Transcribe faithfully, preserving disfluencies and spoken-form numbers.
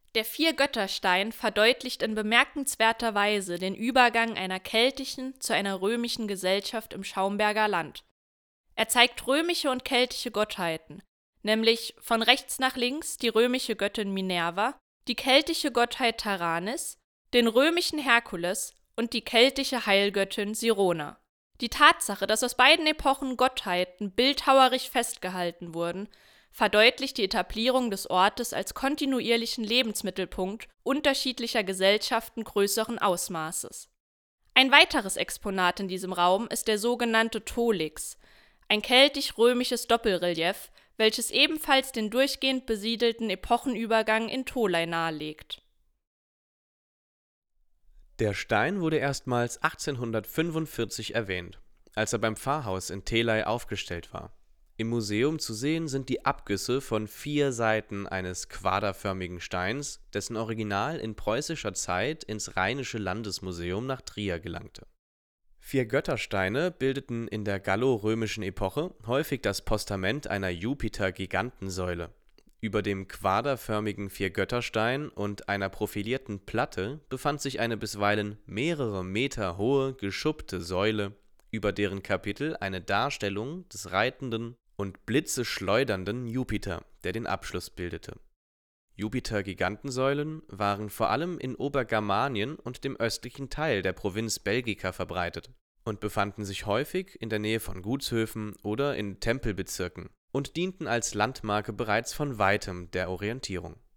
Der Vier-Götter-Stein verdeutlicht in bemerkenswerter Weise den Übergang einer keltischen zu einer römischen Gesellschaft im Schaumberger Land. Er zeigt römische und keltische Gottheiten, nämlich von rechts nach links die römische Göttin Minerva, die keltische Gottheit Taranis, den römischen Herkules und die keltische Heilgöttin Sirona. Die Tatsache, dass aus beiden Epochen Gottheiten bildhauerisch festgehalten wurden, verdeutlicht die Etablierung des Ortes als kontinuierlichen Lebensmittelpunkt unterschiedlicher Gesellschaften größeren Ausmaßes. Ein weiteres Exponat in diesem Raum ist der sogenannte Tolix, ein keltisch-römisches Doppelrelief, welches ebenfalls den durchgehend besiedelten Epochenübergang in Tolai nahelegt. Der Stein wurde erstmals achtzehnhundertfünfundvierzig erwähnt, als er beim Pfarrhaus in Thelei aufgestellt war. Im Museum zu sehen sind die Abgüsse von vier Seiten eines quaderförmigen Steins, dessen Original in preußischer Zeit ins Rheinische Landesmuseum nach Trier gelangte. Vier-Göttersteine bildeten in der gallo-römischen Epoche häufig das Postament einer Jupiter-Gigantensäule. Über dem quaderförmigen Vier-Götterstein und einer profilierten Platte befand sich eine bisweilen mehrere Meter hohe, geschuppte Säule, über deren Kapitel eine Darstellung des reitenden und Blitze schleudernden Jupiter, der den Abschluss bildete. Jupiter-Gigantensäulen waren vor allem in Obergermanien und dem östlichen Teil der Provinz Belgica verbreitet und befanden sich häufig in der Nähe von Gutshöfen oder in Tempelbezirken und dienten als Landmarke bereits von weitem der Orientierung